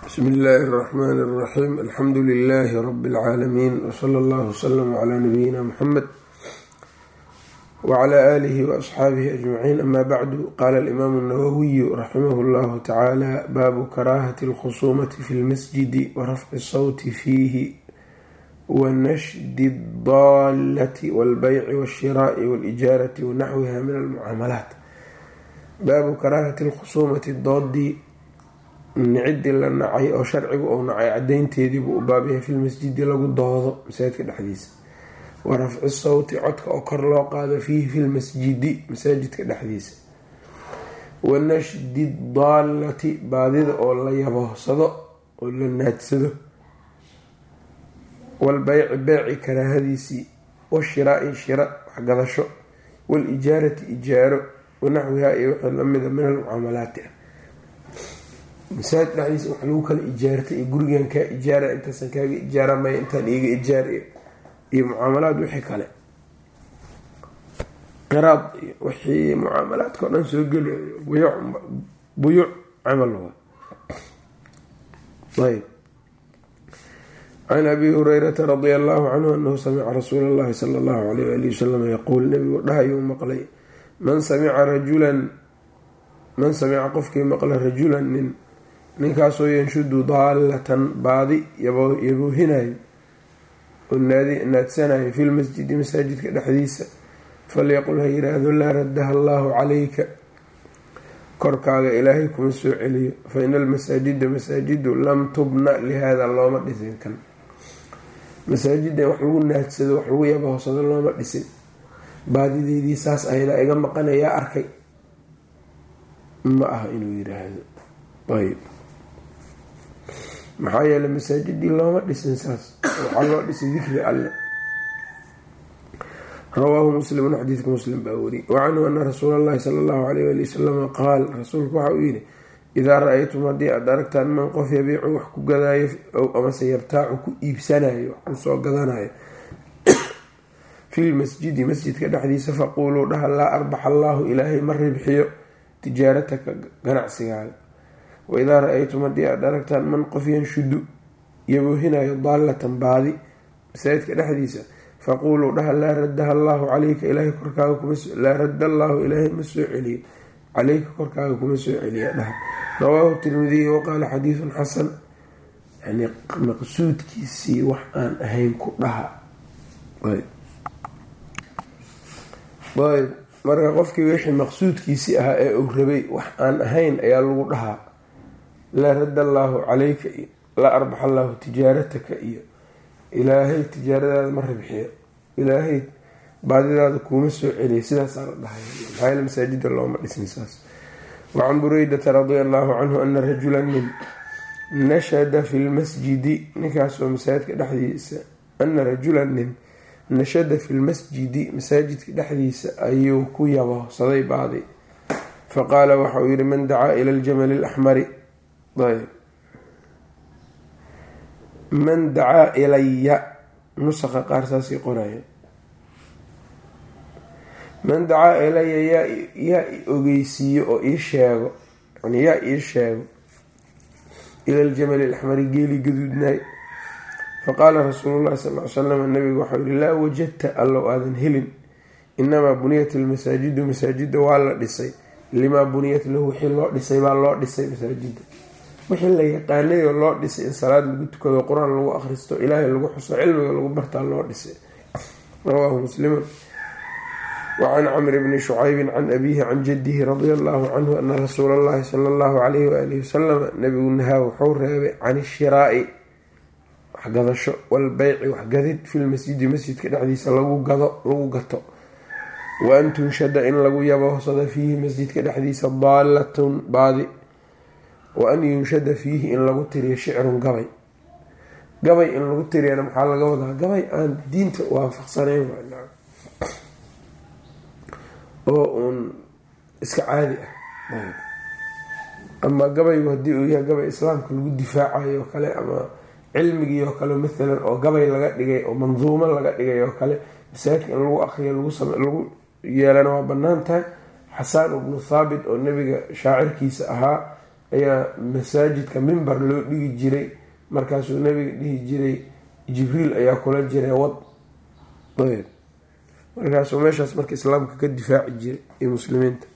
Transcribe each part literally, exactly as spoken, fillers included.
bsmi illaahi الرaxmaan الraxiim alxamdu lilaahi rabi اlcaalamiin wsala allahu wslama calaa nabiyina muxamed wacalaa aalihi waasxaabihi ajmaciin ama bacdu qaala alimaamu اnawawiyu raximahu llahu tacaala baabu karaahati اlkhusuumati fi lmasjidi warafci sawti fiihi wanashdi اdaalati walbayci wاshiraa'i wاlijaarati wanaxwiha min almucaamalaat. baabu karaahati اlkhusuumati doodii nicidii la nacay oo sharcigu uu nacay cadeynteediibuu u baabyahay filmasjidi lagu doodo masaajidka dhexdiisa, wa rafci sawti codka oo kor loo qaado fiihi filmasjidi masaajidka dhexdiisa, wa nashdi daalati baadida oo la yaboohsado oo la naadsado, walbayci beeci karaahadiisii, washiraa'i shira waxgadasho, walijaarati ijaaro, wanaxwihaa iyo wixii lamida min almucaamalaati ah. masaajid dhexdiisa wax lagu kala ijaartay iyo gurigan kaa ijaara intaasan kaaga ijaara maya intaan iiga ijaar iyo mucaamalaad wixii kale qiraad iyo wixii mucaamalaadka o dhan soo geli buyuuc camal waa. ayb can abi hurayrata radia allahu canhu anahu samica rasuula allahi sala allahu alayh waali wasalam yaquul, nabigu dhahayuu maqlay man samica rajulan man samica qofkii maqla rajulan nin ninkaasoo yanshudu daalatan baadi yaboohinayo oo naadsanayo fi lmasjidi masaajidka dhexdiisa, falyaqul ha yiraahdo laa raddaha allaahu calayka, korkaaga ilaahay kuma soo celiyo, fa ina almasaajida masaajidu lam tubna lihaada looma dhisin kan masaajida wax lagu naadsado wax lagu yaboohsado looma dhisin, baadideydii saas ayna iga maqanayaa arkay ma aha inuu yiraahdo. ayb maxaa yeeley masaajidii looma dhisin saas, waxaa loo dhisay dikri alle. rawaahu muslimun, xadiidka muslim baa wariyay. wacanhu ana rasuula allahi sala allahu alayh ali wasalama qaal, rasuulku waxa uu yihi idaa ra-aytum haddii aad aragtaan man qof yabiicu wax ku gadaayo ow amase yabtaacu ku iibsanayo wax kusoo gadanayo fi lmasjidi masjidka dhexdiisa, faquuluu dhaha laa arbaxa allaahu ilaahay ma ribxiyo tijaarataka ganacsigaaga. waidaa ra-aytum haddii aad aragtaan man qof yanshudu yaboohinayo daalatan baadi masaajidka dhexdiisa, faquuluu dhaha laa raddaha allaahu calayka ilaahay korkaaga kuma laa radda allaahu ilaahay ma soo celiyo calayka korkaaga kuma soo celiya dhaha. rawaahu tirmidiy waqaala xadiidun xasan, yani maqsuudkiisii wax aan ahayn ku dhaha. ayb marka qofkii wixii maqsuudkiisii ahaa ee uu rabay wax aan ahayn ayaa lagu dhahaa laa radda allaahu calayka iyo laa arbaxa allaahu tijaarataka iyo ilaahay tijaaradaada ma ribxiyo, ilaahay baadidaada kuuma soo celiya, sidaasaa la dhahay. maxaa yeele masaajida looma dhisin saas. wacan bureydata radia allaahu canhu ana rajulan nin nashada fi lmasjidi ninkaasoo masaajidka dhexdiisa ana rajulan nin nashada fi lmasjidi masaajidka dhexdiisa ayuu ku yaboohsaday baadi, faqaala waxa uu yihi man dacaa ila aljamali alaxmari, ayb man dacaa ilaya nusaqa qaar saasii qoraya, man dacaa ilaya yaa yaa i ogeysiiyo oo ii sheego, yani yaa ii sheego ila aljamali alaxmari geeli gaduudnaay. faqaala rasuulu llahi sal ly slam, nabigu waxau yihi laa wajadta allow aadan helin, inamaa buniyat almasaajidu masaajida waa la dhisay limaa buniyat lahu wixii loo dhisay baa loo dhisay masaajida, wixii la yaqaanay oo loo dhisay in salaad lagu tukado, qur-aan lagu akhristo, ilaahay lagu xuso, cilmiga lagu bartaa loo dhisay. rawaahu muslimun. wacan camr bni shucaybin can abiihi can jadihi radia allahu canhu ana rasuula allahi sala allahu alayhi waalihi wasalam, nabigu nahaa wuxuu reebay can ishiraa'i waxgadasho, walbayci waxgadid filmasjidi masjidka dhexdiisa lagu gado lagu gato, wa an tunshada in lagu yaboohsado fiihi masjidka dhexdiisa daalatun baadi, wa an yunshada fiihi in lagu tiriyo shicrun gabay. gabay in lagu tiriyana maxaa laga wadaa? gabay aan diinta waafaqsanayn oo uun iska caadi ah. ama gabaygu haddii uu yahay gabay islaamka lagu difaacayo oo kale, ama cilmigii oo kale maalan oo gabay laga dhigay oo manduumo laga dhigay oo kale, masaajidka in lagu akriyo lagu yeelana waa banaan tahay. xasaan ibnu thaabit oo nebiga shaacirkiisa ahaa ayaa masaajidka mimbar loo dhigi jiray, markaasuu nabiga dhihi jiray jibriil ayaa kula jiray wad ayb markaasuu meeshaas marka islaamka ka difaaci jiray iyo muslimiinta.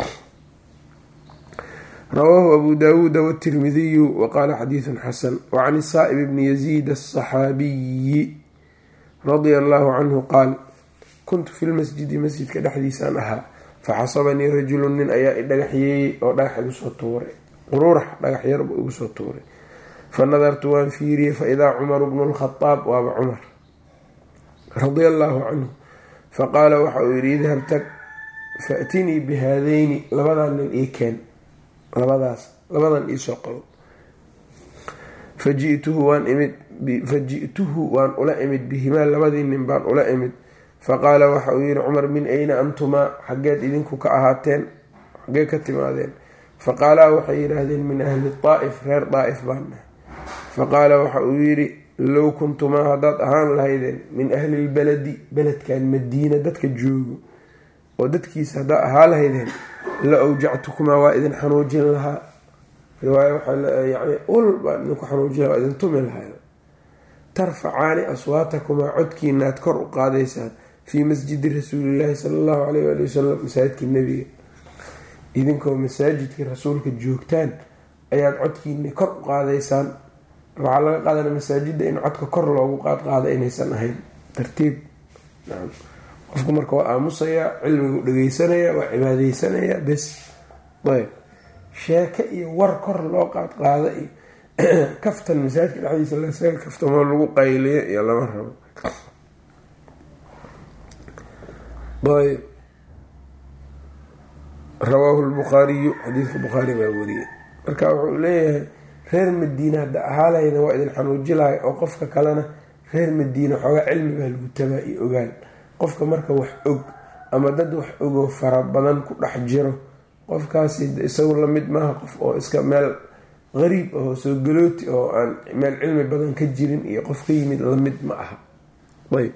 rawaahu abu daawuuda watirmidiyu waqaala xadiidun xasan. wacan isaa'ib bni yaziid asaxaabiyi radia allahu canhu qaal kuntu fi lmasjidi masjidka dhexdiisaan ahaa faxasabanii rajulun nin ayaa i dhagaxyeeyey oo dhagax igu soo tuuray, quruurax dhagax yarba igu soo tuuray. fa nadartu waan fiiriyey faidaa cumaru bnu lkhadaab waaba cumar radia allaahu canhu. faqaala waxa uu yidhi idhab tag faatinii bihaadayni labadan nin ii keen, labadaas labadan iisoo qabo. faji'tuhu waan imid faji'tuhu waan ula imid bihimaa labadii nin baan ula imid. faqaala waxa uu yihi cumar min ayna antumaa xaggeed idinku ka ahaateen, xaggee ka timaadeen? faqaalaa waxay yidhaahdeen min ahli daa'if reer daa'if baan nahay. faqaala waxa uu yidhi low kuntumaa haddaad ahaan lahaydeen min ahli lbaladi beledkan madiina dadka joogo oo dadkiisa haddaad ahaa lahaydeen la awjactukumaa waa idin xanuujin lahaa. riwaaya waxaa yani ul baan idinku xanuujin lahaa, waa idin tumi lahay. tarfacaani aswaatakumaa codkiina aad kor u qaadaysaan fii masjidi rasuulillaahi sala allahu caleyh waali wasalam masaajidkii nebiga, idinkoo masaajidkii rasuulka joogtaan ayaad codkiina kor u qaadaysaan. waxaa laga qaadana masaajidda in codka kor loogu qaad qaada inaysan ahayn tartiib. qofku marka waa aamusayaa, cilmigu dhageysanaya, waa cibaadeysanaya bes. ayb sheeke iyo war kor loo qaad qaada iyo kaftan masaajidka dhexdiisa lasaga kaftamo lagu qayliyo iyo lama rabo. ayb rawaahu lbukhaariyu xadiidka bukhaari baa wariyey. marka wuxuu leeyahay reer madiina hadda ahaalayna waa idin xanuujilahay, oo qofka kalena reer madiina xoogaa cilmi baa lagu tabaa iyo ogaan. qofka marka wax og ama dad wax ogoo fara badan ku dhex jiro, qofkaasi isagu lamid maaha qof oo iska meel qariib ahoo soo galooti oo aan meel cilmi badan ka jirin iyo qof ka yimid lamid ma aha. ayb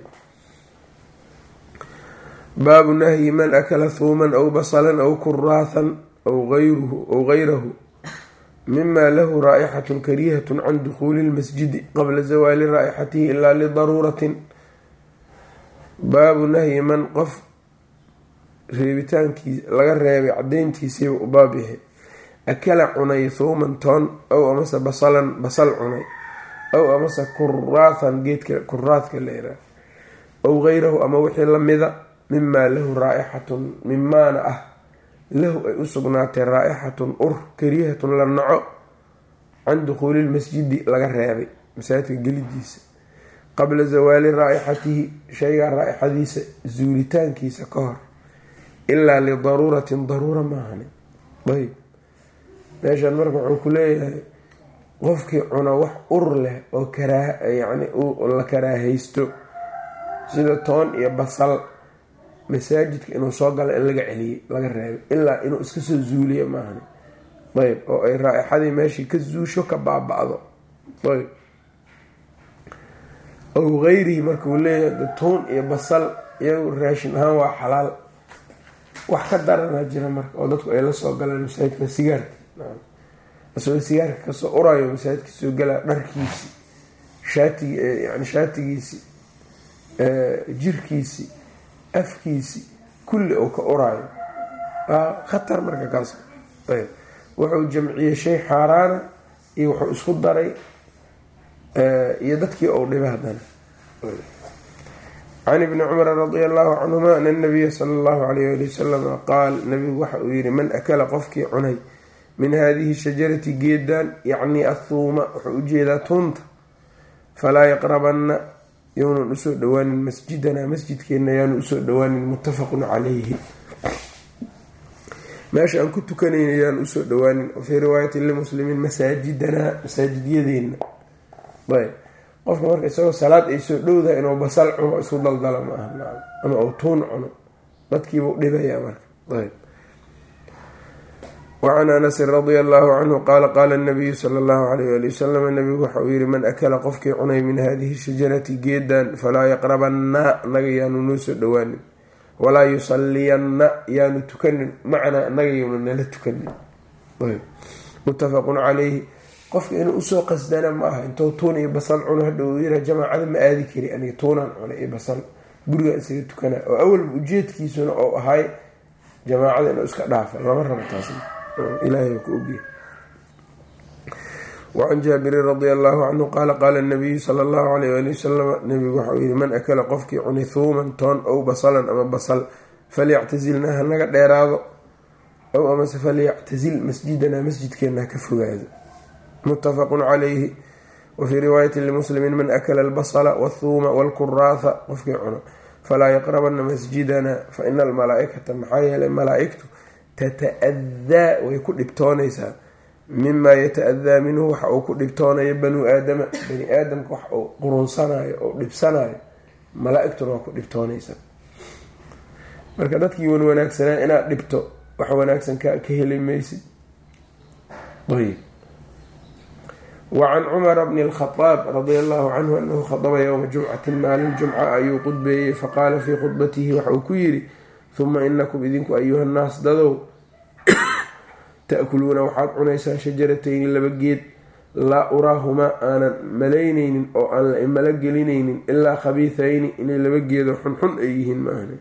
baabu nahyi man akala thuuman aw basalan aw kuraathan aw gayrahu mima lahu raa'ixatun kariihatun can dukhuuli lmasjidi qabla zawaali raa'ixatihi ilaa lidaruuratin. baabu nahyi man qof reebitaankiis laga reebay cadayntiisiiba u baab yahay akala cunay thuuman toon aw amase basalan basal cunay aw amase kuraathan geedka kuraadka leeraa aw gayrahu ama wixii lamida mimaa lahu raa'ixatun mimaana ah lahu ay u sugnaatay raa'ixatun ur kariihatun la naco can dukhuuli lmasjidi laga reebay masaajidka gelidiisa qabla zawaali raa'ixatihi shaygaa raa'ixadiisa zuulitaankiisa ka hor ilaa lidaruuratin daruura maahani. ayb meeshaan marka wuxuu ku leeyahay qofkii cuno wax ur leh oo karaa yani la karaahaysto sida toon iyo basal masaajidka inuu soo galo in laga celiyey laga reebay ilaa inuu iska soo zuuliyo maahani. ayb oo ay raa'ixadii meeshii ka zuusho ka baaba-do. ayb aw gayrihi markuu leeyahay toon iyo basal iyagu raashin ahaan waa xalaal. wax ka daranaa jira marka oo dadku ay la soo galaan masaajidka sigaarka, asagoo sigaarka kasoo urayo masaajidka soo galaa dharkiisi shaatigi yani shaatigiisi jirkiisi afkiisi kulli uu ka uraayo waa khatar marka kaas. ayb wuxuu jamciyey shay xaaraana iyo wuxuu isku daray iyo dadkii ou dhibay haddana. can ibni cumara radia allahu canhuma ana nabiya sala allahu alayh ali wasalama qaal nabigu waxa uu yihi man akala qofkii cunay min haadihi shajarati geedan yacni athuuma wuxuu ujeedaa tuunta falaa yaqrabanna yownan usoo dhowaanin masjidanaa masjidkeenna yaanu usoo dhowaanin muttafaqun calayhi. meesha aan ku tukanayna yaanu usoo dhowaanin. wafii riwaayatin limuslimiin masaajidanaa masaajidyadeena. ayb qofka marka isagoo salaad ay soo dhowdahay inuu basal cuno isku daldala ma aha ama uu tuun cuno dadkiibuu dhibaya marka. ayb wacan anasin radia allahu canhu qaala qaala nabiyu sala allahu alayh ali wasalam nabigu waxa uu yihi man akala qofkii cunay min hadihi shajarati geedan falaa yaqrabanna naga yaanu noo soo dhowaanin walaa yusalliyanna yaanu tukanin macnaa naga yaanu nala tukanin. muttafaqun calayhi. qofka inuu usoo qasdana ma aha intuu tuun iyo basal cuno hadhow yira jamaacada ma aadi kari aniga tuunaan cuna iyo basal guriga isaga tukana oo awalba ujeedkiisuna oo ahay jamaacada inuu iska dhaafa lama rabo taas ilaahay ku ogiye. وعن جابر رضي الله عنه قال قال النبي صلى الله عليه وآله وسلم نبي وحوي من أكل قفك cuni ثوما toon أو بصلا أما بصل فليعتزلناها naga dheeraado أو أمس فليعتزل مسجدنا مسجدكنا كفوغاado متفق عليه. وفي رواية لمسلم من أكل البصل والثوم والكراث qofkii cuno فلا يقربن مسجدنا فإن الملائكة maxaa yeelay malaa'igtu تتأذى way ku dhibtoonaysaa mima yata-adaa minhu waxa uu ku dhibtoonayo banuu aadama bani aadamka wax uu qurunsanayo oo dhibsanayo malaa-igtuna waa ku dhibtoonaysaa. marka dadkii wan wanaagsanaa inaad dhibto wax wanaagsan ka heli maysid. ayb. wacan cumara bni alkhadaab radia allahu canhu anahu khadaba yowma jumcatin maalin jumca ayuu qudbeeyey faqaala fii khudbatihi waxa uu ku yidhi huma inakum idinku ayuha nnaas dadow ta'kuluuna waxaad cunaysaan shajaratayni laba geed laa uraahumaa aanan malaynaynin oo aan la imalo gelinaynin ilaa khabiithayni inay laba geedoo xunxun ay yihiin maahne.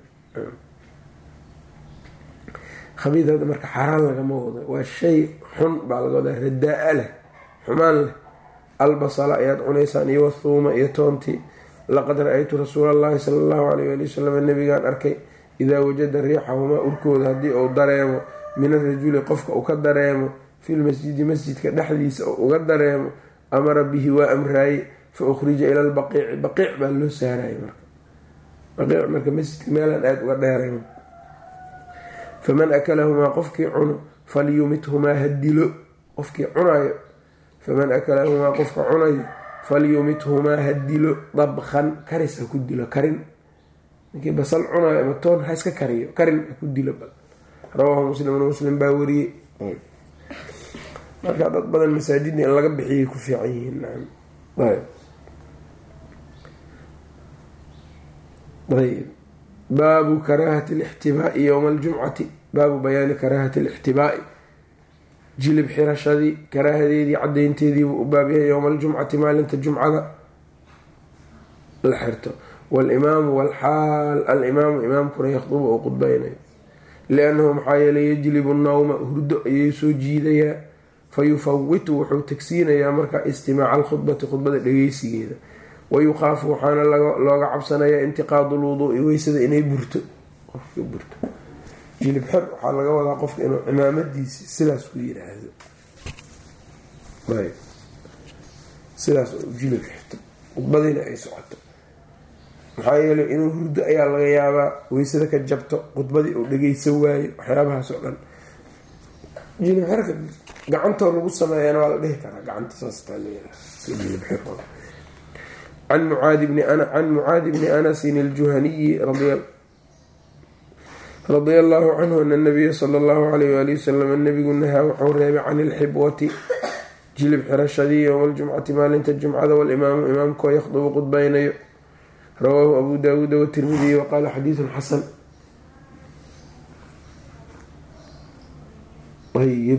khabiithada marka xaaraan lagama wado waa shay xun baa laga wadaa radaa-a leh xumaan leh. albasala ayaad cunaysaan iyo wathuuma iyo toontii. laqad ra-aytu rasuula allahi sala allahu alayh ali wasalam nabigaan arkay idaa wajada riixahumaa urkooda haddii uu dareemo min arajuli qofka uu ka dareemo filmasjidi masjidka dhexdiisa oo uga dareemo amara bihi waa amraaye fa ukhrija ila lbaqiici baqiic baa loo saaraya marka baqiic marka masjidka meelaan aada uga dheerayn. faman akalahumaa qofkii cuno falyumithumaa hadilo qofkii cunayo faman akalahumaa qofka cunayo falyumithumaa hadilo dabkan karis ha ku dilo karin ninkii basal cunayo ama toon ha iska kariyo karin ha ku dilo rawaahu muslimun muslim baa wariyey. marka dad badan masaajidda in laga bixiyay ku fiican yihiin. ayb. baabu karaahati lixtibaa'i yowma aljumcati baabu bayaani karaahati lixtibaa'i jilib xirashadii karaahadeedii cadaynteedii buu u baabyahay yowma aljumcati maalinta jumcada la xirto walimaamu walxaal alimaamu imaamkuna yakhdubu oo qudbaynayo liannahu maxaa yeelay yajlibu nawma hurdo ayay soo jiidayaa fa yufawitu wuxuu tagsiinayaa markaa istimaaca alkhudbati khudbada dhageysigeeda wayukhaafu waxaana looga cabsanayaa intiqaadu lwuduui weysada inay burto qofka burto. jilib xer waxaa laga wadaa qofka inuu cimaamadiisi sidaas ku yiraahdo sidaas oo jilib xirto khudbadiina ay socoto maxaa yeelay inuu hurdo ayaa laga yaabaa weysada ka jabto khudbadii uu dhageysan waayo waxyaabahaas oo dhan. jilib xerka gacantoo lagu sameeyana waa la dhihi karaa gacanta saasjilib xer. can mucaadi bni can mucaadi bni anasin aljuhaniyi radia allahu canhu ana nabiya sala allahu alayh waali wasalam nabigu nahaa wuxuu reebay can ilxibwati jilib xirashadii yowma aljumcati maalinta jumcada walimaamu imaamkoo yakhdubu qudbaynayo. rawaahu abu daawuuda watirmidiy waqaala xadiidun xasan. ayb.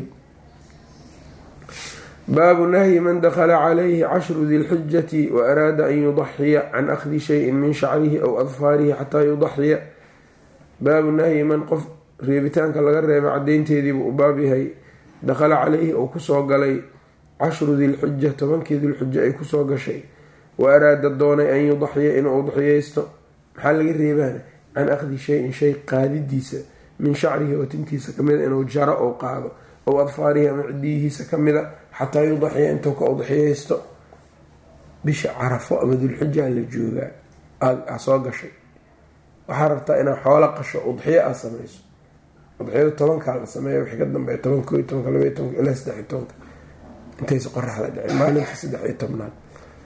baabu nahyi man dakhala calayhi cashru di lxujati wa araada an yudaxiya can akhdi shayin min shacrihi aw adfaarihi xataa yudaxiya. baabu nahyi man qof reebitaanka laga reebay cadaynteediibuu u baab yahay dakhala calayhi ou kusoo galay cashru dilxuja tobankii dilxuja ay kusoo gashay wa araada doonay an yudaxiya inuu udxiyeysto maxaa laga reebaana can akhdi shayin shay qaadidiisa min shacrihi oo tintiisa kamida inuu jaro ou qaado ow adfaarihi ama cidiyihiisa kamida xataa yudaxiya intuu ka udxiyeysto. bisha carafo ama dulxuja la joogaa aada soo gashay waxaa rabtaa inaad xoolo qasho udxiyo aad samayso udxiyada tobankaa la sameeya wixii ka dambeeya toban koo iyo tobanka labaiyo tobanka ilaa saddex iyo tobanka intaysa qoraxda dhicin maalinta saddex iyo tobnaad.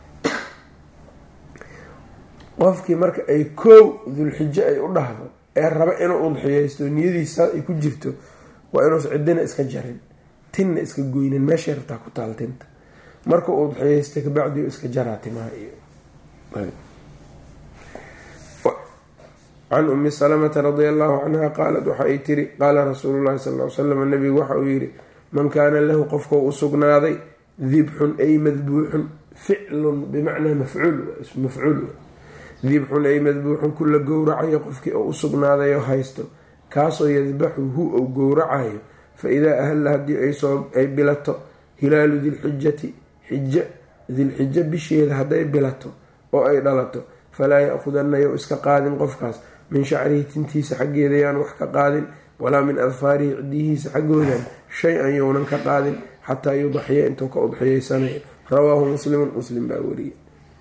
qofkii marka ay koow dulxijo ay u dhahdo ee raba inuu udxiyeysto niyadiisa ay ku jirto waa inuusa cidina iska jarin tinna iska goynin meeshay rabtaa ku taal tinta marka uu udxiyeysta kabacdi iska jaraa timaha iyo. can umi salamata radia allahu canha qaalat waxa ay tiri qaala rasuulu llahi sal ly slam nabigu waxa uu yihi man kaana lahu qofka u sugnaaday dibxun ay madbuuxun ficlun bimacnaa mafcuul mafcuul dibxun ay madbuuxun kula gowracayo qofkii oo u sugnaaday oo haysto kaasoo yadbaxuhu ou gowracayo fa idaa ahalla haddii ay bilato hilaalu dilxijati xija dilxija bisheeda hadday bilato oo ay dhalato falaa ya-khudana yow iska qaadin qofkaas min shacrihi tintiisa xaggeeda yaan wax ka qaadin walaa min adfaarihi cidihiisa xaggoodan shay-an younan ka qaadin xataa yudaxiya intuu ka udxiyeysanayo rawaahu muslimun muslim baa wariyey.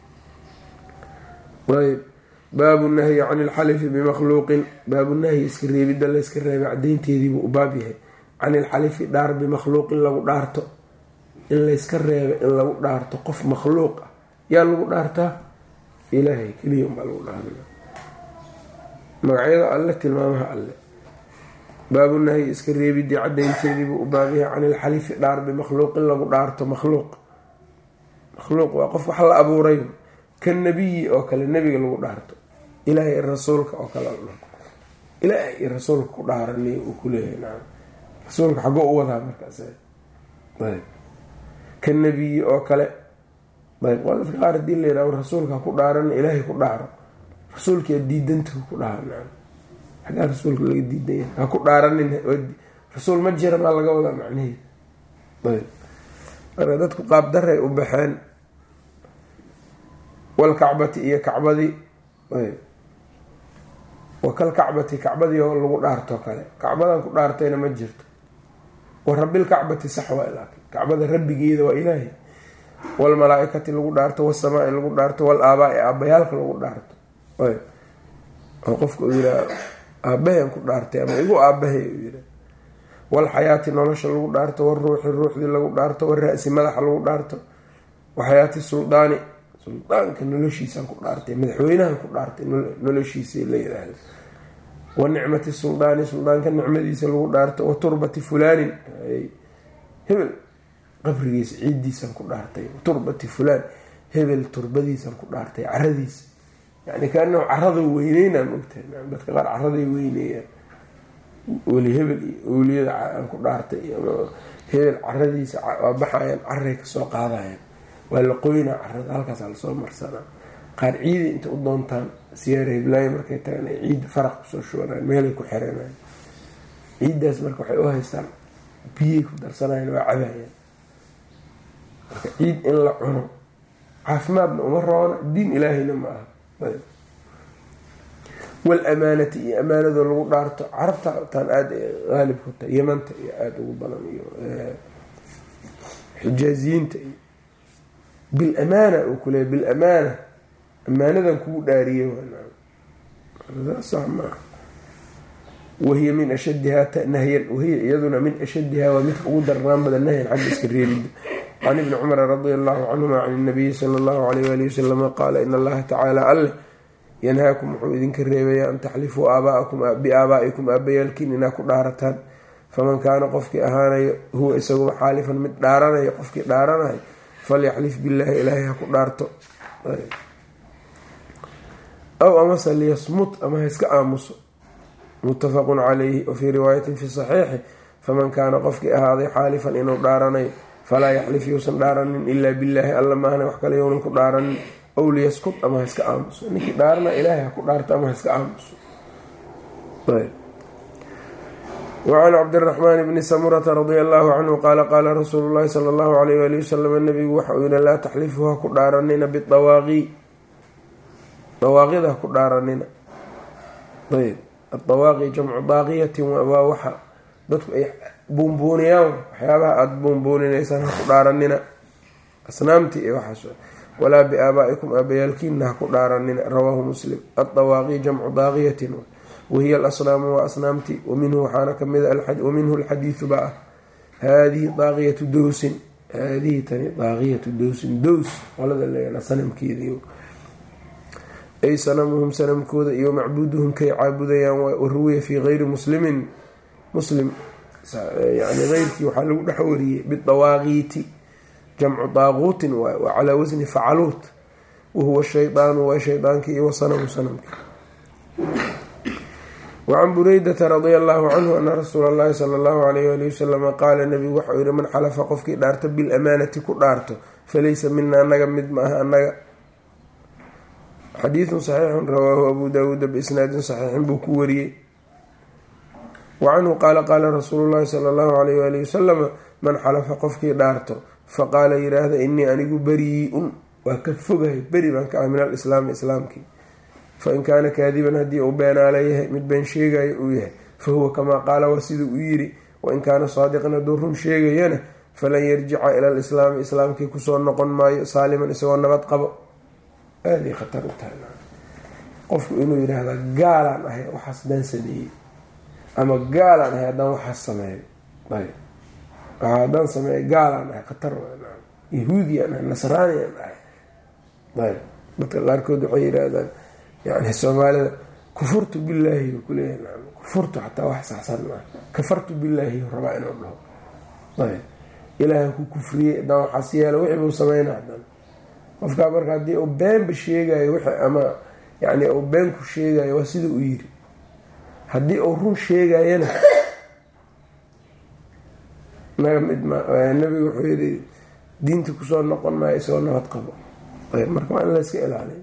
ayb baabu nahyi can ilxalifi bimakhluuqin baabu nahyi iska reebidda la iska reebay cadaynteediibuu u baab yahay can ilxalifi dhaar bimakhluuqin lagu dhaarto in layska reebay in lagu dhaarto qof makhluuq ah yaa lagu dhaartaa ilaahay keliya unbaa lagu dhaarana magacyada alle tilmaamaha alle. baabu nahyi iska reebidii cadaynteediibuu u baab yahay can ilxalifi dhaar bimakhluuqin lagu dhaarto makhluuq makhluuq waa qof wax la abuuray ka nebiyi oo kale nebiga lagu dhaarto ilaahay rasuulka oo kale ilaahay rasuulka ku dhaarani uu ku leeyahay nacam rasuulka xagoo u wadaa markaas ayb ka nebiyi oo kale ayb waa dadka qaar hadii la yidhaho rasuulka ku dhaaran ilaahay ku dhaaro rasuulkia diidanta ku dhaaro nacam xaggaa rasuulka laga diidanya ha ku dhaaranin rasuul ma jira maa laga wadaa macnaheed ayb marka dadku qaab daray u baxeen walkacbati iyo kacbadii wakalkacbati kacbadii oo lagu dhaartoo kale kacbadan ku dhaartayna ma jirto wa rabbilkacbati sax waa laakin kacbada rabbigeeda waa ilaahay walmalaa-ikati lagu dhaarto wasamaa'i lagu dhaarto wal aabaa-i aabayaalka lagu dhaarto oo qofka uu yihaa aabahan ku dhaartay ama igu aabahay uu yiha walxayaati nolosha lagu dhaarto waruuxi ruuxdii lagu dhaarto wara'si madaxa lagu dhaarto waxayaati suldaani suldaanka noloshiisaan ku dhaartay madaxweynahan ku dhaartay noloshiisa la yiraahdo wa nicmati suldaani suldaanka nicmadiisa lagu dhaarto wa turbati fulaanin hebel qabrigiisa ciiddiisaan ku dhaartay turbati fulaan hebel turbadiisaan ku dhaartay caradiisa yani kaana carada weyneynaan ogtahay dadka qaar caraday weyneeyaan weli hebel iyo awliyada aan ku dhaartay hebel caradiisa waa baxayaan caray kasoo qaadayaan waa la qoynaa carada halkaasaa lasoo marsanaa qaar ciida inta u doontaan siyaara hiblaayo markay tagaan ay ciidda faraq kusoo shubanaan meelay ku xiranayan ciiddaas marka waxay u haystaan biyay ku darsanayaan waa cabaayaan marka ciid in la cuno caafimaadna uma roona diin ilaahayna ma aha walamaanati iyo amaanadoo lagu dhaarto carabta taan aada haalib ku tahay yamanta iyo aada ugu badan iyo xijaaziyiinta iyo bilamaana uu ku leeyahy bilamaana amaanadan kugu dhaariyey maa wahiya min ashadihaa nahyan wahiya iyaduna min ashadihaa waa midka ugu darnaan badan nahyan xagga iska reebida can ibni cumara radia allahu canhuma can nabiyi sala allahu alayh waali wasalama qaala in allaha tacaala alleh yanhaakum wuxuu idinka reebayaa an taxlifuu aabaakum biaabaa'ikum aabayaalkiin inaa ku dhaarataan faman kaana qofkii ahaanayo huwa isaguba xaalifan mid dhaaranayo qofkii dhaaranayo falyaxlif billaahi ilaahay ha ku dhaarto aw amase liyasmut ama ha iska aamuso muttafaqun calayhi wafii riwaayatin fi saxiixi faman kaana qofkii ahaaday xaalifan inuu dhaaranayo falaa yaxlif yuusan dhaaranin ilaa billaahi alla maahna wax kale younan ku dhaaranin aw liyaskut ama ha iska aamuso ninkii dhaarana ilaahay ha ku dhaarto ama ha iska aamuso. wacan cabdiraxmaan bni samurata radia allahu canhu qaala qaala rasuulu llahi sala allahu alayh waali wasalam nabigu waxa uu yihi laa taxlifu ha ku dhaaranina bidawaaqi dawaaqida ha ku dhaaranina. ayb adawaaqi jamcu daaqiyatin waa waxa dadku ay buunbuuniyaan waxyaabaha aada buunbuuninaysaan ha ku dhaaranina asnaamtii iyo waxaas walaa biaabaa'ikum aabayaalkiina ha ku dhaaranina rawaahu muslim. addawaaqi jamcu daaqiyatin wahiya alasnaamu waa asnaamtii waminhu waxaana kamida waminhu alxadiidu ba ah haadihi daaqiyatu dowsin haadihi tani daaqiyatu dowsin dows qolada leeyaa sanamkeedii ay sanamuhum sanamkooda iyo macbuuduhum kay caabudayaan waruwiya fii gayri muslimin muslim yani keyrkii waxaa lagu dhex wariyey bidawaaqiiti jamcu daaquutin waay waa calaa wasni facaluut wahuwa shaydaanu waa shaydaankii iyo wasanamu sanamkii. wacan buraydata radia allahu canhu ana rasuula allahi sala allahu alayh ali wasalama qaala nabigu waxau yihi man xalafa qofkii dhaarto bilamaanati ku dhaarto falaysa mina anaga mid ma aha anaga. xadiidun saxiixun rawaahu abu daawuuda biisnaadin saxiixin buu ku wariyey. wacanhu qaala qaala rasuulu llahi sala allahu alayh waalihi wasalama man xalafa qofkii dhaarto faqaala yidhaahda inii anigu bari-un waa ka fogahay beri baan ka ah min alislaami islaamkii, fain kaana kaadiban haddii uu beenaala yahay mid been sheegayo uu yahay fahuwa kamaa qaala waa siduu u yidhi, wain kaana saadiqan hadduu run sheegayana falan yarjica ila alislaami islaamkii kusoo noqon maayo saaliman isagoo nabad qabo. aaday khatar u tahay qofku inuu yidhaahda gaalaan ahay waxaas daan sameeyey ama gaalaan ahay haddaan waxaas sameeyo ayb haddaan sameeyo gaalaan ahay khatar yahuudiyan ahay nasraaniyan ahay ayb dadka qaarkood waxay yidhaahdaan yani soomaalida kufurtu billaahi kuleeyahay kufurtu xataa wax saxsan maa kafartu billaahi rabaa inuu dhaho ayb ilaahan ku kufriyey haddaan waxaas yeelo wixii buu sameynaa haddana qofkaa marka haddii uu beenba sheegayo wixii ama yani uu been ku sheegayo waa sida u yiri, haddii uu run sheegayana naga mid ma nabigu wuxuu yidhi diinta kusoo noqon maayo isagoo nabad qabo. ayb marka waa in la iska ilaaliyo.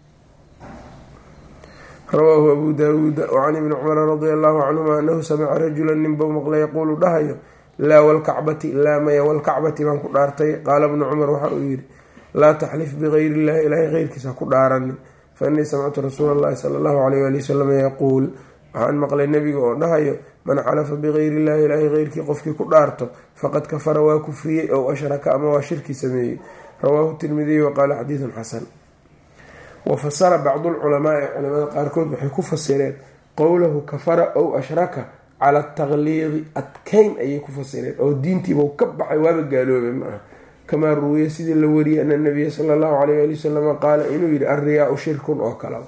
rawaahu abu daawuuda wacan ibni cumara radia allahu canhuma anahu samica rajula ninbau maqla yaquulu dhahayo laa walkacbati laa maya walkacbati baan ku dhaartay. qaala bnu cumar waxa uu yidhi laa taxlif bigayri illahi ilaahay keyrkiisa ku dhaaranin, fa innii samictu rasuula allahi sala allahu alayh ali wasalam yaquul waxaan maqlay nebiga oo dhahayo man xalafa bigayri illahi ilaahay keyrkii qofkii ku dhaarto faqad kafara waa kufriyey ow ashraka ama waa shirki sameeyey. rawaahu tirmidiy waqaala xadiidun xasan. wafasara bacdu lculamaai culamada qaarkood waxay ku fasireen qowlahu kafara ow ashraka cala ataqliidi adkeyn ayay ku fasireen oo diintiibau ka baxay waaba gaaloobay ma aha, kamaa ruwiya sidii la wariyay ana nabiya sala allahu alayh ali wasalama qaala inuu yihi alriyaau shirkun oo kala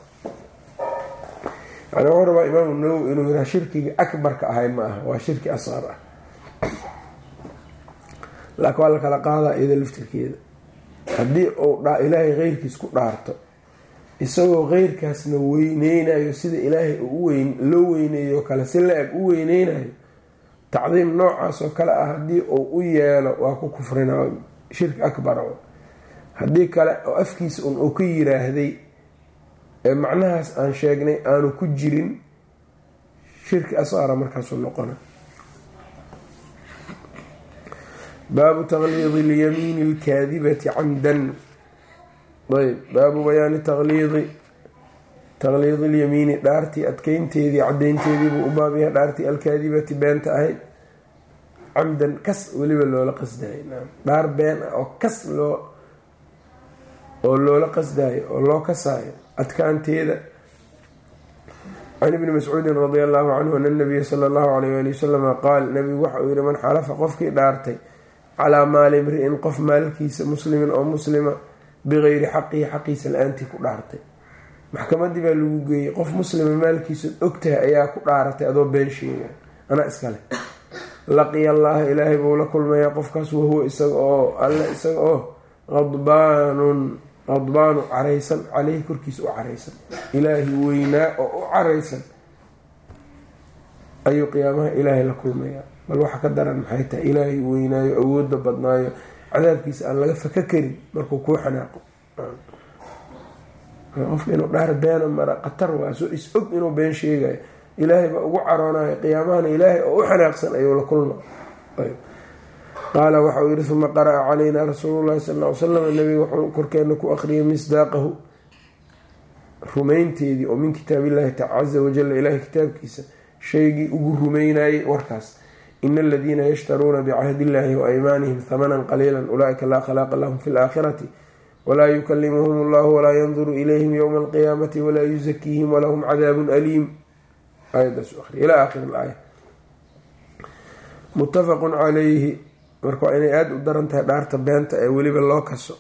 yani wuxuu rabaa imaamu nawowi inuu yihaa shirkiga akbarka ahay ma aha, waa shirki asqar ah, laakiin waa la kala qaadaa iyada laftirkeeda. haddii uu ilaahay keyrkiis ku dhaarto isagoo keyrkaasna weyneynayo sida ilaahay loo weyneeyo kale si la-eg u weyneynayo tacdiim noocaas oo kale ah haddii uu u yeelo waa ku kufrina shirki akbar. haddii kale oo afkiisa un uu ka yiraahday ee macnahaas aan sheegnay aanu ku jirin shirki asqara markaasuu noqona. baabu taqliidi lyamiini alkaadibati camdan. ayb baabu bayaani taqliidi taqliidi lyamiini dhaartii adkeynteedii caddeynteedii buu u baab yahay dhaartii alkaadibati beenta ahayd camdan kas weliba loola qasdayo dhaar been ah oo kas loo oo loola qasdayo oo loo kasaayo adkaanteeda. can ibni mascuudin radia allahu canhu ana nabiya sala allahu alayh ali wasalama qaal nabigu waxa uu yihi man xalafa qofkii dhaartay calaa maali imri-in qof maalkiisa muslimin oo muslima bigayri xaqihi xaqiisa la-aantii ku dhaartay, maxkamadii baa lagu geeyey qof muslima maalkiisa ogtahay ayaa ku dhaaratay adoo been sheega anaa iskale, laqiya allaha ilaahay buu la kulmayaa qofkaas wahuwa isaga oo alle isaga oo qadbaanun qadbaanu caraysan caleyhi korkiisa u caraysan, ilaahi weynaa oo u caraysan ayuu qiyaamaha ilaahay la kulmayaa. bal waxa ka daran maxay tahay ilaahay weynaayo awooda badnaayo cadaabkiisa aan laga faka karin markuu kuu xanaaqo. qofka inuu dhaar beena mara qatar waa soo is og inuu been sheegayo ilaahay baa ugu caroonayo qiyaamahana ilaahay oo u xanaaqsan ayuu la kulma. qaala waxauu yihi uma qara'a calaynaa rasuulu llahi sal ly slam nabiga wuxuu korkeena ku akhriyay misdaaqahu rumaynteedii oo min kitaabillahi caza wajalla ilaahay kitaabkiisa shaygii ugu rumeynayay warkaas. ina aladiina yashtaruuna bicahdi illahi wa aymaanihim hamanan qaliila ulaaika laa khalaaqa lahum fi laakhirati walaa yukalimuhum allahu walaa yanduru ilayhim yowma alqiyaamati walaa yuzakiihim walahum cadaabun aliim. aayadaas akhriy ilaa aakhiri ilaaya. muttafaqun calayhi. marka waa inay aada u daran tahay dhaarta beenta ee weliba loo kaso.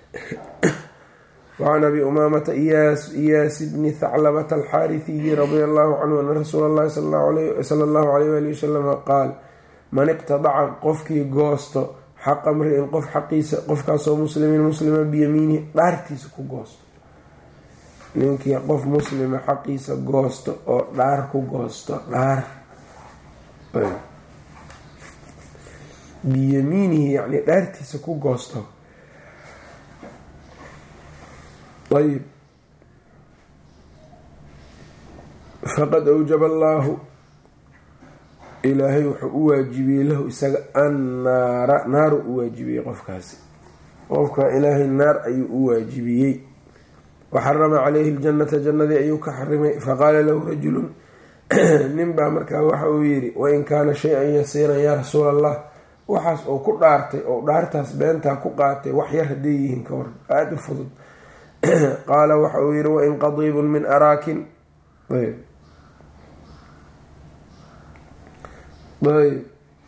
wacan abi umaamata iyaas bni thaclabata alxaarisiyi radia allahu canhu ana rasuula allahi sala allahu alayh wali wasalama qaal man iqtadaca qofkii goosto xaqa mri-in qof xaqiisa qofkaasoo muslimin muslima biyamiinihi dhaartiisa ku goosto ninkii qof muslima xaqiisa goosto oo dhaar ku goosto dhaar biyamiinihi yacni dhaartiisa ku goosto ayib faqad awjaba allaahu ilaahay wuxuu u waajibiyey lahu isaga annaara naaru u waajibiyey qofkaasi qofka ilaahay naar ayuu u waajibiyey waxarama calayhi ljannata jannadii ayuu ka xarimay faqaala lahu rajulun nin baa markaa waxa uu yidhi wain kaana shay-an yasiiran yaa rasuula allah waxaas oo ku dhaartay oo dhaartaas beentaa ku qaatay wax yar hadday yihiin ka waran aada u fudud qaala waxa uu yidhi wain qadiibun min araakin ayb ayb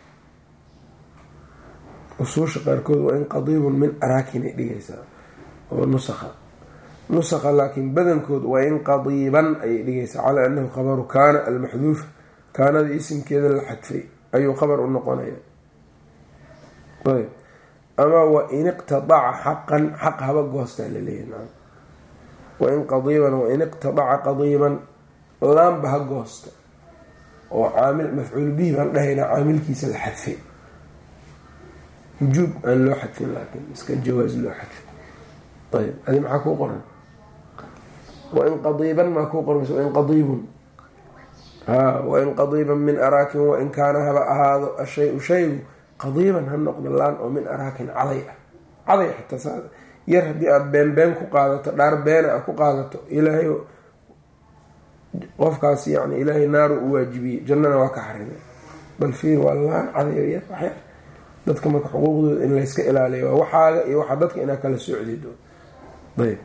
usuusha qaarkood waa in qadiibun min araakin ay dhigaysaa oo nusakha nusakha laakiin badankood waa in qadiiban ayay dhigaysaa calaa annahu khabaru kaana almaxduuf kaanada isimkeeda la xadfay ayuu khabar u noqonaya ayb ama wa in iqtadaca xaqan xaq haba goostaa laleeyahy wain qadiiban wain iqtadaca qadiiban laamba ha goosta oo caamil mafcuul bihi baan dhahaynaa caamilkiisa la xadfay wujuub aan loo xadfin laakiin iska jawaas loo xadfay ayb adi maxaa kuu qoran wain qadiiban maa kuu qoran wain qadiibun ha wain qadiiban min araakin wain kaana haba ahaado ashay-u shaygu qadiiban ha noqdo laan oo min araakin caday ah caday xataa saa yar haddii aada been been ku qaadato dhaar beena a ku qaadato ilaahay qofkaas yani ilaahay naaru u waajibiyey jannana waa ka xarimay bal fiir waa laan cadayo yar waxyar dadka marka xuquuqdooda in layska ilaaliyo waa waxaaga iyo waxaa dadka inaa kala socdido ayb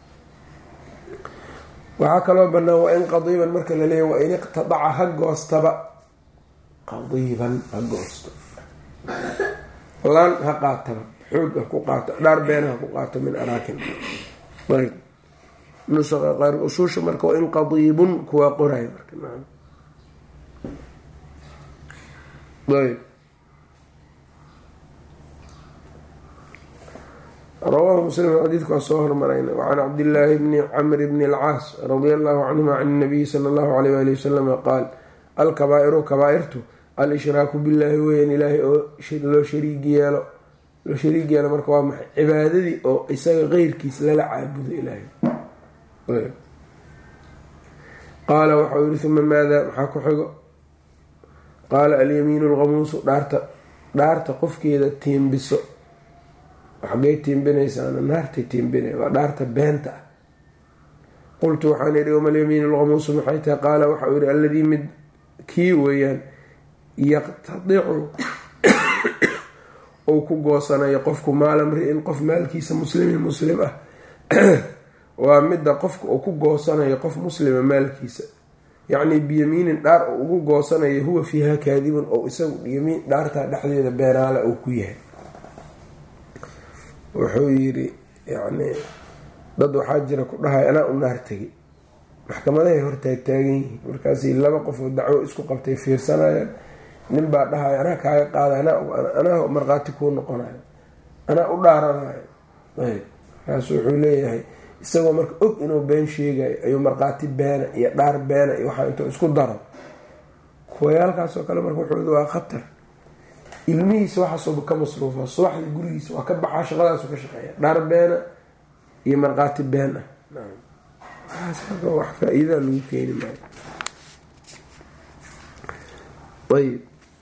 waxaa kaloo banaan waa in qadiiban marka la leeyahy waa in iqtadaca ha goostaba qadiiban ha goosto laan ha qaataba xoog ha ku qaato dhaar beena ha ku qaato min araakin ayb nusaqa qaar usuusha marka waa in qadiibun kuwaa qorayo marka ayb rawaahu muslim xadiidku waa soo hormarayna wacan cabdillaahi bni camri bni alcaas radia allahu canhuma can nabiyi sala allahu alayh waali wasalama qaal alkabaa'iru kabaa-irtu al-ishraaku billaahi weyan ilaahay oo loo shariig yeelo loo shariig yeelo marka waa maxay cibaadadii oo isaga qeyrkiis lala caabudo ilaahay qaala waxau yihi uma maada maxaa ku xigo qaala alyamiinu alqamuusu dhaarta dhaarta qofkeeda tiimbiso xaggay tiimbinaysaana naartay tiimbinay waa dhaarta beenta ah qultu waxaan idhi wama alyamiinu alqamuusu maxay tahay qaala waxau yihi alladii mid kii weeyaan yaqtadicu ou ku goosanayo qofku maala mri-in qof maalkiisa muslimin muslim ah waa midda qofka uu ku goosanayo qof muslima maalkiisa yacnii biyamiinin dhaar oo ugu goosanayo huwa fiiha kaadibun oo isagu yamiin dhaartaa dhexdeeda beenaale uu ku yahay wuxuu yidhi yacnii dad waxaa jira ku dhahay anaa u naar tegi maxkamadahay hortaagtaagan yihiin markaasi laba qofoo dacwo isku qabtay fiirsanayaan nin baa dhahayo anaa kaaga qaada anaa markhaati kuu noqonayo anaa u dhaaranayo ayb markaasu wuxuu leeyahay isagoo marka og inuu been sheegayo ayuu markhaati beena iyo dhaar beena iyo waxaa intuu isku daro kuwayaalkaasoo kale marka wuxuu waa khatar ilmihiisa waxaasooba ka masruufa subaxda gurigiisa waa ka baxaa shaqadaasu ka shaqeeya dhaar beena iyo markhaati been ah waxaas wax faa-iidaa lagu keeni maayo ayb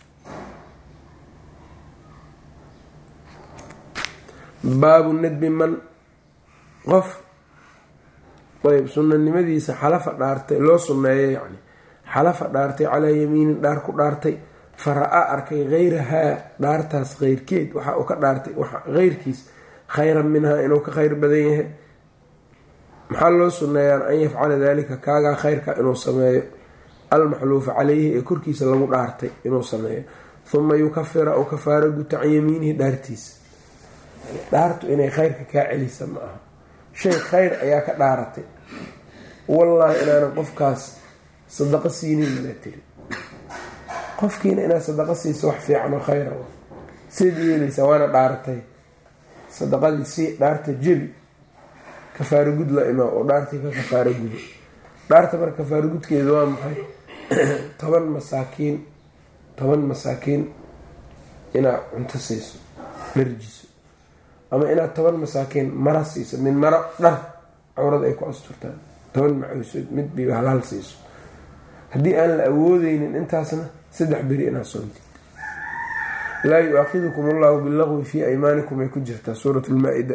baabu nadbi man qof ayb sunanimadiisa xalafa dhaartay loo sunneeyo yani xalafa dhaartay calaa yamiinin dhaar ku dhaartay fara-a arkay hayrahaa dhaartaas keyrkeed waxa uu ka dhaartay keyrkiis khayran minhaa inuu ka khayr badan yahay maxaa loo sunneeyaan an yafcala dalika kaagaa khayrka inuu sameeyo almaxluufa caleyhi ee korkiisa lagu dhaartay inuu sameeyo huma yukafira u kafaaro guta can yamiinihi dhaartiisa dhaartu inay khayrka kaa celisa ma aha shay khayr ayaa ka dhaaratay wallaahi inaanan qofkaas sadaqo siinin mala tiri qofkiina inaad sadaqo siiso wax fiican oo khayra siad yeelaysaa waana dhaaratay sadaqadii si dhaarta jebi kafaaro gud la imaa oo dhaartii ka kafaaro gudo. dhaarta marka kafaaro gudkeeda waa maxay? toban masaakiin toban masaakiin inaad cunto siiso, dharjiso, ama inaad toban masaakiin mara siiso, min maro dhar cawrada ay ku asturtaan, toban macuusood mid biiba halaal siiso. haddii aan la awoodeynin intaasna saddex beri inaad soontid. laa yu-aakidukum allahu bilagwi fii aymaanikum ay ku jirtaa suurat lmaa-ida.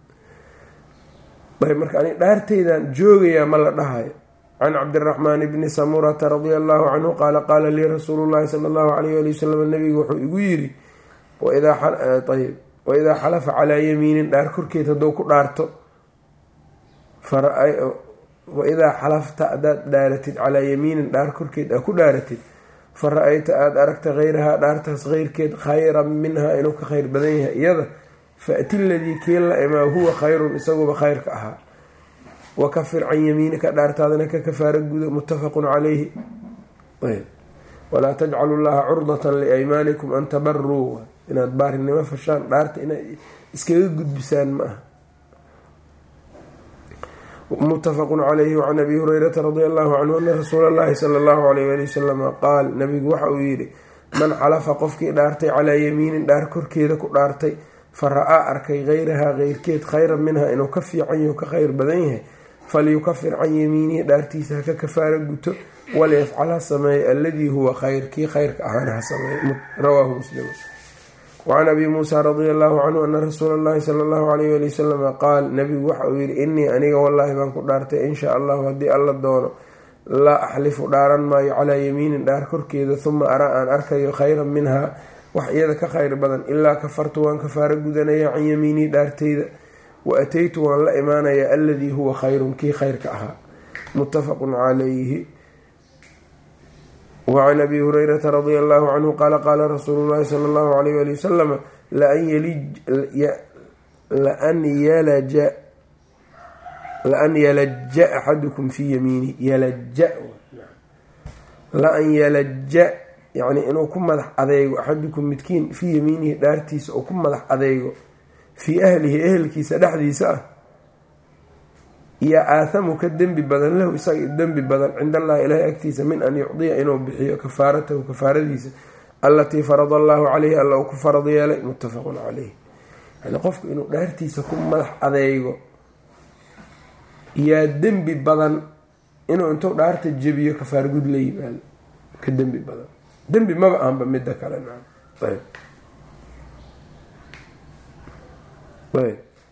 ayb marka ani dhaartaydan joogayaa ma la dhahayo. can cabdiraxmaan bni samurata radia allahu canhu qaala qaala lii rasuulu llahi sala allahu alayh ali wasalam, nabigu wuxuu igu yidhi ayb waidaa xalafa calaa yamiinin dhaar korkeed hadduu ku dhaarto, waidaa xalafta haddaad dhaaratid calaa yamiinin dhaar korkeed aa ku dhaaratid, fa ra-ayta aada aragta hayrahaa dhaartaas keyrkeed khayran minhaa inuu ka khayr badan yahay iyada, faati ladii kii la imaa huwa khayrun isaguba khayrka ahaa, wakafir can yamiinika dhaartaadana ka kafaaro gudo. muttafaqun calayhi. walaa tajcalu llaha curdatan liaymaanikum an tabaruu, inaad baarinimo fashaan dhaarta inaad iskaga gudbisaan ma aha. muttafaqun calayhi. wacan abi hurayrata radia allahu canhu ana rasuula llahi sala allahu alayh ali wasalama qaal, nabigu waxa uu yidhi, man xalafa qofkii dhaartay calaa yamiinin dhaar korkeeda ku dhaartay, fa ra-aa arkay hayrahaa keyrkeed khayran minha inuu ka fiican yaho ka khayr badan yahay, falyukafir can yamiinihi dhaartiisa haka kafaaro guto, waliyafcal ha sameeyo alladii huwa khayr kii khayrka ahaana ha sameeyo. rawaahu muslim. wacan abi muusa radia allahu canhu ana rasuula allahi sala allahu alayh ali wasalama qaal, nabigu waxa uu yidhi, innii aniga wallaahi baan ku dhaartay in shaa allahu haddii alla doono laa axlifu dhaaran maayo calaa yamiinin dhaar korkeeda, huma araa aan arkayo khayran minhaa wax iyada ka khayr badan, ilaa kafartu waan kafaaro gudanaya can yamiinii dhaarteyda, wa ataytu waan la imaanayaa alladii huwa khayrun kii khayrka ahaa. muttafaqun calayhi. wacan abi hurayrata radia allahu canhu qaala qaala rasuulu llahi sala allahu alayh ali wasalama, laan yalaja axadukum fii yamiini yalaja laan yalaja yani inuu ku madax adeego axadukum midkiin fii yamiinihi dhaartiisa oo ku madax adeego, fii ahlihi ehelkiisa dhexdiisa ah, iyo aathamu ka dembi badan lahu isaga dembi badan cinda allahi ilaahay agtiisa, min an yucdiya inuu bixiyo kafaaratahu kafaaradiisa allatii farada allahu caleyhi alla uu ku farad yeelay. muttafaqun caleyh. yani qofku inuu dhaartiisa ku madax adeego yaa dembi badan inuu intuu dhaarta jebiyo kafaar gud la yimaado ka dembi badan. dembi maba aanba midda kale. ayb ayb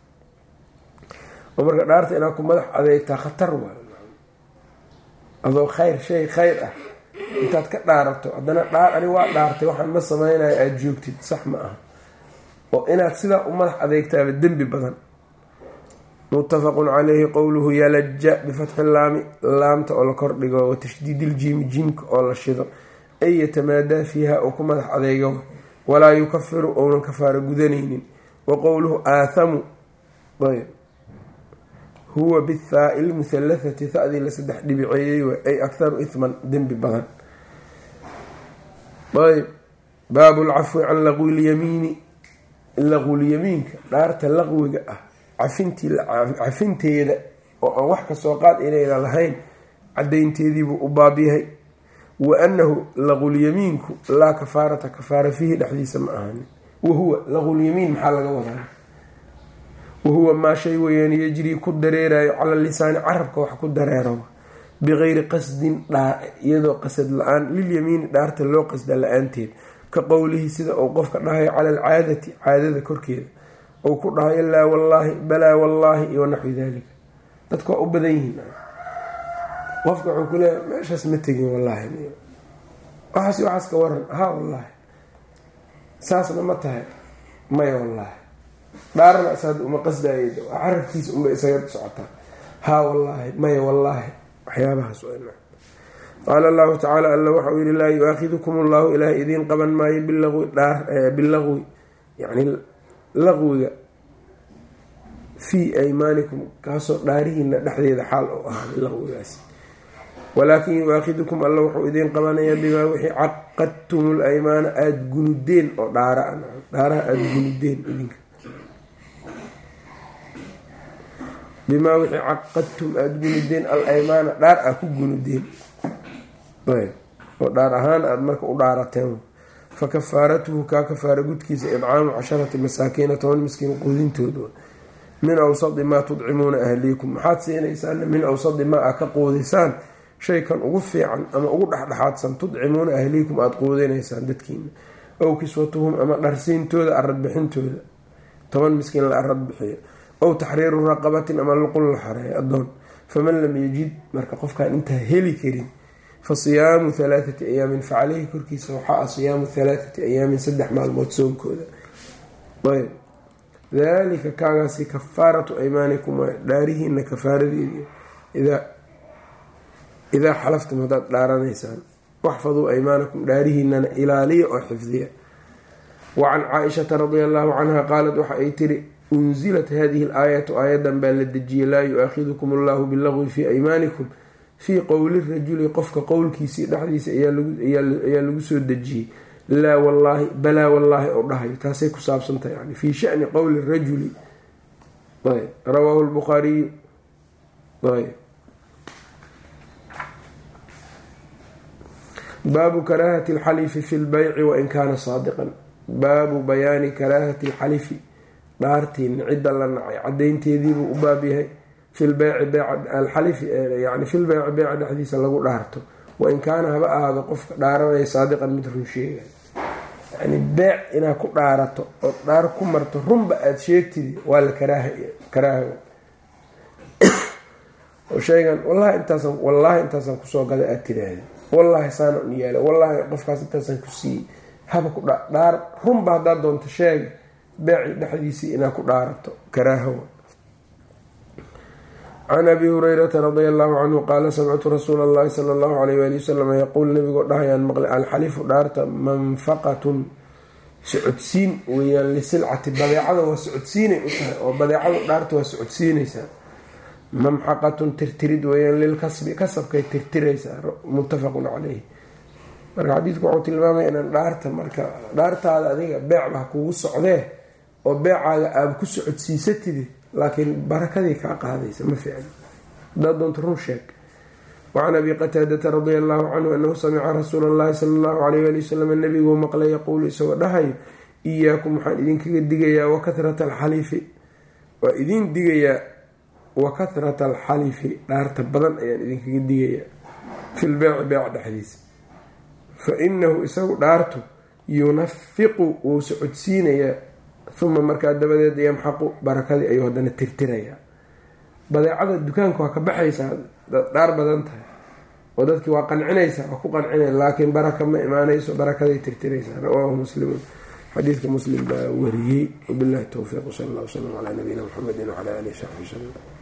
oo marka dhaarta inaad ku madax adeegtaa khatar waa, adoo khayr shay khayr ah intaad ka dhaarato haddana dhaar ani waa dhaartay waxaan ma samaynayo aada joogtid, sax ma aha. oo inaad sidaa u madax adeegtaaba dembi badan. muttafaqun calayhi. qowluhu yalaja bifatxi laami, laamta oo la kordhigo, wa tashdiidiljiimi, jiimka oo la shido, ay yatamaadaa fiiha oo ku madax adeego, walaa yukafiru ounan kafaaro gudanaynin. wa qowluhu aathamu ayb huwa bithaa ilmuhallathati, thadii la saddex dhibiceeyey wa ay akharu ihman dembi badan. ayb baabu lcafwi can laqwi lyamiini, laqwulyamiinka dhaarta laqwiga ah cafintii cafinteeda oo aan wax kasoo qaad inayna lahayn cadaynteediibuu u baab yahay. wa annahu laqulyamiinku laa kafaarata kafaara fiihi dhexdiisa ma ahanin. wahuwa laqulyamiin maxaa laga wadaa? wahuwa maa shay weyaan yajrii ku dareerayo cala lisaani carabka wax ku dareero, bigayri qasdin iyadoo qasad la-aan, lilyamiini dhaarta loo qasda la-aanteed, ka qowlihi sida uu qofka dhahayo cala alcaadati caadada korkeeda, ou ku dhahayo laa wallaahi balaa wallaahi iyo naxwi daalika. dadku waa u badan yihiin. qofka wuxuu ku leeya meeshaas ma tegin wallaahi, waxaas waxaas ka waran, haa wallaahi, saasna ma tahay, maya wallaahi, dhaarna isaad uma qasdaayda, carabkiisa unba isaga socotaa, haa wallaahi, maya wallaahi, waxyaabahaas. qaala allahu tacaala alla waxauu yihi laa yu-aakhidukum allahu ilaahay idiin qaban maayo bilaqwi dhaar bilaqwi yani laqwiga fii aymaanikum kaasoo dhaarihiina dhexdeeda xaal oo ahaaday laqwigaasi, walaakin yu-aakhidukum alla wuxuu idiin qabanayaa bimaa wixii caqadtum laymaana aada gunudeen oo dhaara dhaaraha aada gunudeen idinka. bimaa wixii caqadtum aada gunudeen al aymaana dhaar aa ku gunudeen oo dhaar ahaan aada marka u dhaarateen. fa kafaaratuhu kaa kafaara gudkiisa idcaamu casharati masaakiina toban miskiin quudintooda min awsadi maa tudcimuuna ahliikum maxaad siinaysaan min awsadi maa aa ka quudisaan shaykan ugu fiican ama ugu dhexdhexaadsan tudcimuuna ahliikum aada quudinaysaan dadkiina, ow kiswatuhum ama dharsiintooda aradbixintooda toban miskiin la arad bixiyo, ow taxriiru raqabatin ama luqul la xareeyo adoon. faman lam yajid marka qofkaan intaa heli karin fa siyaamu halaathati ayaamin fa caleyhi korkiisa waxaa ah siyaamu halaathati ayaamin saddex maalmood soonkooda. ayb daalika kaagaasi kafaaratu aymaanikum waa dhaarihiina kafaaradeedi idaa xalaftum haddaad dhaaranaysaan. waxfaduu aymaanakum dhaarihiinana ilaaliya oo xifdiya. wacan caaishata radia allahu canha qaalat waxa ay tiri unzilat hadihi alaayatu aayadan baa la dejiyey laa yu-aakhidukum allahu bilagwi fii aymaanikum fii qowli rajuli qofka qowlkiisii dhexdiisa ayaa lagu soo dejiyey laa wallaahi balaa wallaahi oo dhahayo taasay ku saabsantahay yani fii shani qowli rajuli. ayb rawaahu lbukhaariyu. ayb baabu karaahati alxalifi fi lbayci wain kaana saadiqan. baabu bayaani karaahati alxalifi dhaartii cidda la nacay cadaynteediibuu u baab yahay filbeyci alxalifi yani filbeyci beyca dhexdiisa lagu dhaarto wain kaana haba ahaado qofka dhaaranaya saadiqan mid run sheegay. yani beec inaad ku dhaarato ood dhaar ku marto runba aada sheegtid waa la karaaha oo sheegan wallahi intaasan wallaahi intaasaan kusoo gaday aada tiraahda wallaahi saana un yaala wallaahi qofkaas intaasaan ku siiyey haba ku dhaar runba haddaad doonto sheega beeci dhexdiisii inaad ku dhaarato karaahawa. can abi hurayrata radia allahu canhu qaala samictu rasuula allahi sala allahu alayh waali wasalam yaquul nabigoo dhahayaan maqlay alxalifu dhaarta manfaqatun socodsiin weyaan lisilcati badeecada waa socodsiinay u tahay oo badeecadu dhaarta waa socodsiinaysaa. mamxaqatun tirtirid weyaan lilkasbi kasabkay tirtiraysaa muttafaqun caleyhi. marka xadiidku wuxuu tilmaamaya inaan dhaarta marka dhaartaada adiga beecba ha kugu socdee oo beecaaga aaba ku socodsiisatidi laakiin barakadii kaa qaadaysa ma ficno hadaad doonto run sheeg. wacan abi qataadata radia allahu canhu anahu samica rasuula allahi sala allahu alayh ali wasalam nabiguu maqlay yaquulu isagoo dhahayo iyaakum waxaan idinkaga digayaa wakahrata alxalifi waa idin digayaa wakahrata alxalifi dhaarta badan ayaan idinkaga digayaa filbeyci beec dhexdiisa. fa inahu isagu dhaartu yunafiqu wuu socodsiinayaa uma markaa dabadeed yamxaqu barakadii ayuu haddana tirtirayaa. badeecada dukaanka waa ka baxaysaa dhaar badan tahay oo dadkii waa qancinaysaa waa ku qancinaya laakiin baraka ma imaanayso barakaday tirtiraysaa. rawaahu muslimun xadiidka muslim baa wariyey. wabillahi towfiiq sal alla w slam calaa nabiyina muxamedin wacala alihi saxbi wslam.